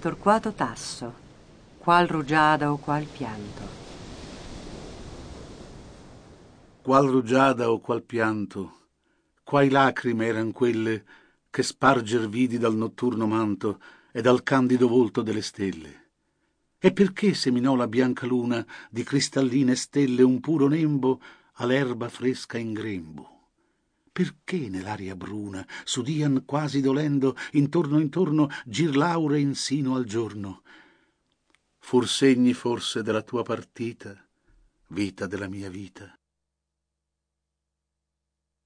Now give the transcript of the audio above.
Torquato Tasso, qual rugiada o qual pianto. Qual rugiada o qual pianto, quai lacrime eran quelle che sparger vidi dal notturno manto e dal candido volto delle stelle. E perché seminò la bianca luna di cristalline stelle un puro nembo all'erba fresca in grembo? Perché nell'aria bruna s'udian quasi dolendo intorno gir l'aure insino al giorno? Fur segni forse della tua partita, vita della mia vita?